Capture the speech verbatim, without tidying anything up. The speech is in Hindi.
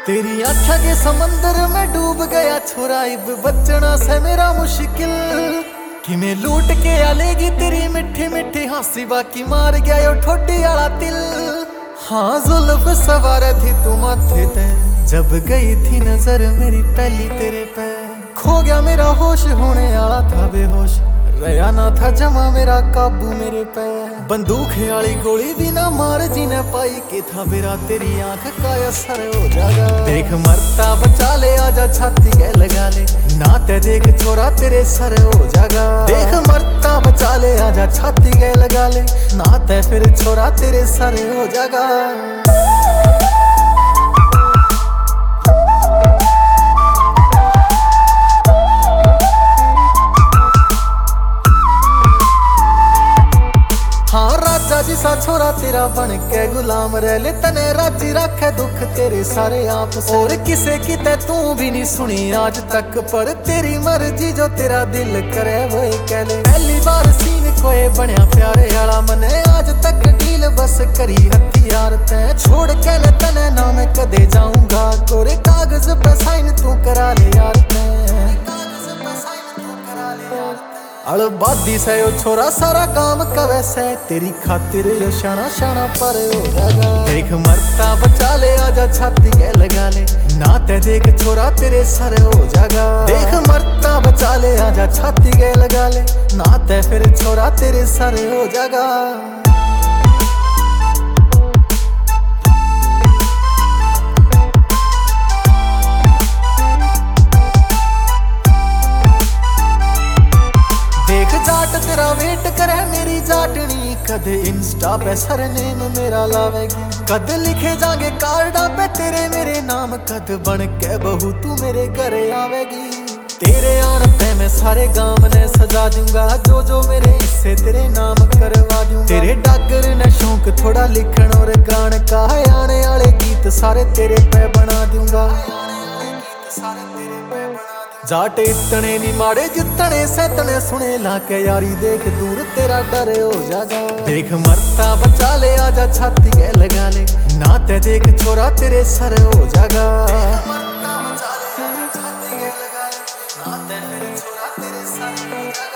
तेरी आँखों के समंदर में डूब गया छोरा, इब बचना से मेरा मुश्किल। कि मैं लूट के आलेगी तेरी मिठी मिठी हासी, बाकी मार गया यो ठोडी आला तिल। हाँ जुल्फ सवार थी तू माथे ते, जब गई थी नजर मेरी पहली तेरे पे। खो गया मेरा होश, होने आला था बेहोश, रहा ना था जमा मेरा काबू मेरे पे। बंदूक वाली गोली भी ना मार जी ने पाई, कि था मेरा तेरी आंख का असर हो जाएगा। देख मरता बचा ले, आजा छाती के लगा ले, ना ते देख छोरा तेरे सर हो जाएगा। देख मरता बचा ले, आजा छाती के लगा ले, ना ते फिर छोरा तेरे सर हो जाएगा। जिसा छोरा तेरा बन के गुलाम रह ले, तने राजी रखे दुख तेरे सारे आप से। और किसे की ते तू भी नहीं सुनी आज तक, पर तेरी मर्जी जो तेरा दिल करे वो कह ले। पहली बार सीन कोई बनया प्यारे आला मने, आज तक डील बस करी हथियार ते। छोड़ के ले तने ना मैं कदे जाऊंगा, कोरे कागज पे साइन तू करा ले यार ते। अड़बादी से यो छोरा सारा काम कवे से, तेरी खातिर यो शाना शाना पर हो जाएगा। देख मरता बचा ले, आजा छाती के लगा ले, ना ते देख छोरा तेरे सर हो जाएगा। देख मरता बचा ले, आजा छाती के लगा ले, ना ते फिर छोरा तेरे सर हो जाएगा। तेरा वेट करे मेरी जाटनी, कद इंस्टा पे सरनेम मेरा लावेगी। कद लिखे जागे कार्डा पे तेरे मेरे नाम, कद बन के बहू तू मेरे घर आवेगी। तेरे आन पे मैं सारे गांव ने सजा दूंगा, जो जो मेरे हिस्से तेरे नाम करवा दूंगा। तेरे डागर ने शौक थोड़ा लिखन और गान का, आने वाले गीत सारे तेरे पे बना दूंगा। जाट इतने नी माड़े जितने सैतने सुने लाके यारी, देख दूर तेरा डर हो जाएगा। देख मरता बचा ले, आजा छाती के लगा ले, ना ते देख छोरा तेरे सर हो जाएगा। मरता बचा ले, आजा छाती के लगा ले, ना ते फिर छोरा तेरे सर हो जाएगा।